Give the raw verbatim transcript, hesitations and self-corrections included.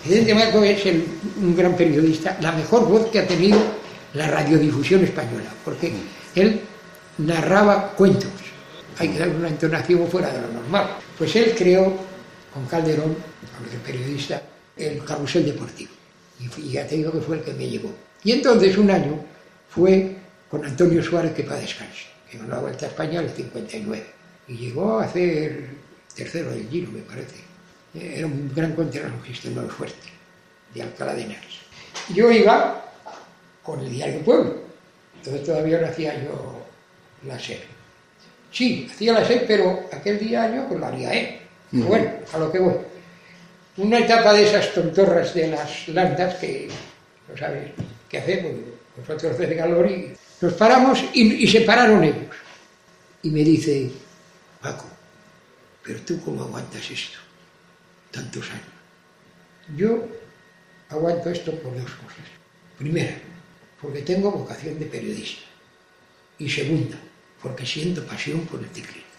Vicente Marco es el, un gran periodista, la mejor voz que ha tenido la radiodifusión española, porque él narraba cuentos. Hay que dar una entonación fuera de lo normal. Pues él creó, con Calderón, el periodista, el Carrusel Deportivo. Y ya te digo que fue el que me llevó. Y entonces un año fue con Antonio Suárez, que para descanse, que ganó la Vuelta a España en el cincuenta y nueve. Y llegó a hacer tercero del Giro, me parece. Era un gran contrarrelojista en Nuevo Fuerte, de Alcalá de Henares. Yo iba con el Diario Pueblo. Entonces todavía no hacía yo la SER. Sí, hacía la SER, pero aquel diario pues lo haría él. Uh-huh. Bueno, a lo que voy. Una etapa de esas tontorras de las landas que no sabes qué hacer, pues nosotros desde Galori nos paramos y, y se pararon ellos. Y me dice, Paco, ¿pero tú cómo aguantas esto? Tantos años. Yo aguanto esto por dos cosas. Primera, porque tengo vocación de periodista. Y segunda, porque siento pasión por el ciclismo.